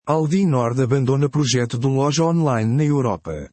Aldi Nord abandona projeto de loja online na Europa.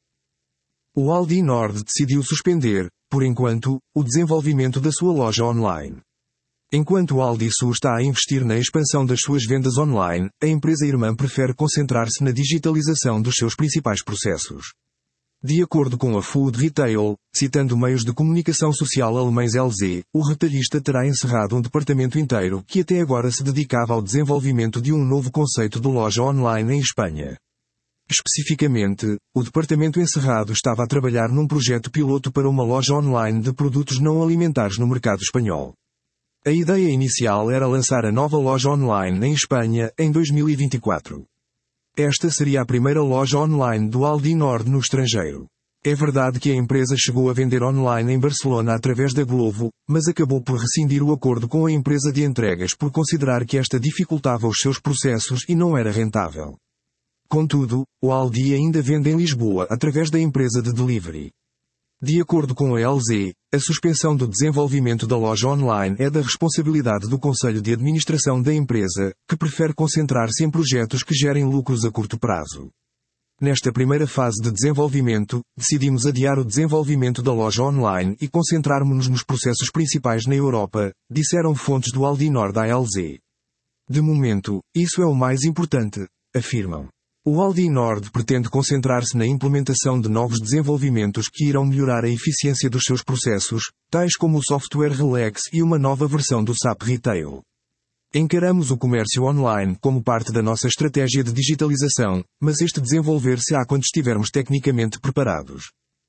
O Aldi Nord decidiu suspender, por enquanto, o desenvolvimento da sua loja online. Enquanto o Aldi Sul está a investir na expansão das suas vendas online, a empresa irmã prefere concentrar-se na digitalização dos seus principais processos. De acordo com a Food Retail, citando meios de comunicação social alemães LZ, o retalhista terá encerrado um departamento inteiro que até agora se dedicava ao desenvolvimento de um novo conceito de loja online em Espanha. Especificamente, o departamento encerrado estava a trabalhar num projeto piloto para uma loja online de produtos não alimentares no mercado espanhol. A ideia inicial era lançar a nova loja online em Espanha em 2024. Esta seria a primeira loja online do Aldi Nord no estrangeiro. É verdade que a empresa chegou a vender online em Barcelona através da Glovo, mas acabou por rescindir o acordo com a empresa de entregas por considerar que esta dificultava os seus processos e não era rentável. Contudo, o Aldi ainda vende em Lisboa através da empresa de delivery. De acordo com a LZ, a suspensão do desenvolvimento da loja online é da responsabilidade do Conselho de Administração da empresa, que prefere concentrar-se em projetos que gerem lucros a curto prazo. Nesta primeira fase de desenvolvimento, decidimos adiar o desenvolvimento da loja online e concentrarmos-nos nos processos principais na Europa, disseram fontes do Aldi Nord à LZ. De momento, isso é o mais importante, afirmam. O Aldi Nord pretende concentrar-se na implementação de novos desenvolvimentos que irão melhorar a eficiência dos seus processos, tais como o software Relax e uma nova versão do SAP Retail. Encaramos o comércio online como parte da nossa estratégia de digitalização, mas este desenvolver-se-á quando estivermos tecnicamente preparados.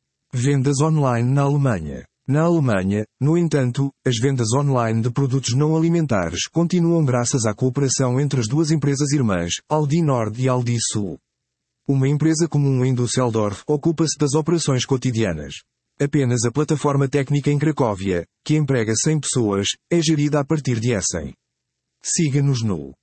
Vendas online na Alemanha. Na Alemanha, no entanto, as vendas online de produtos não alimentares continuam graças à cooperação entre as duas empresas irmãs, Aldi Nord e Aldi Sul. Uma empresa comum em Düsseldorf ocupa-se das operações cotidianas. Apenas a plataforma técnica em Cracóvia, que emprega 100 pessoas, é gerida a partir de Essen. Siga-nos no